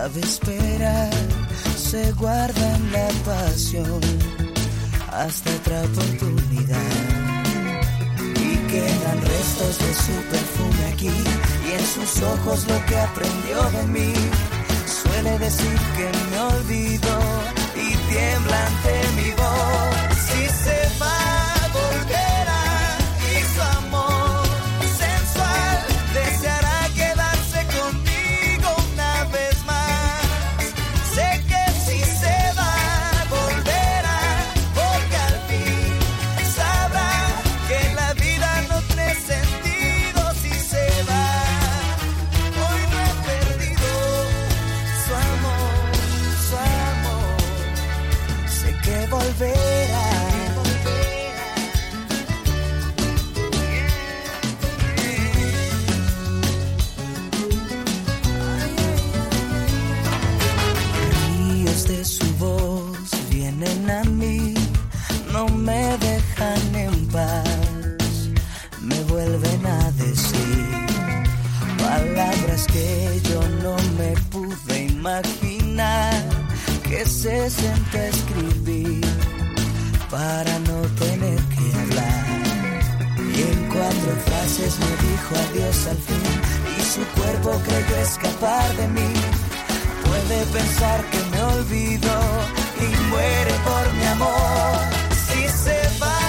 Sabe esperar, se guarda en la pasión hasta otra oportunidad. Y quedan restos de su perfume aquí y en sus ojos lo que aprendió de mí. Suele decir que me olvidó y tiembla ante mi voz. Si se va, volverá y su amor sensual deseará quedarse conmigo una vez más. Sé que si se va, volverá, porque al fin sabrá que la vida no tiene sentido si se va. Hoy no he perdido su amor, sé que volverá. Ríos de su voz vienen a mí, no me dejan en paz, me vuelven a decir palabras que yo no me pude imaginar, que se siente escribir para no tener que hablar. Y en 4 frases me dijo adiós al fin y su cuerpo creyó escapar de mí. Puede pensar que me olvidó y muere por mi amor. Si se va,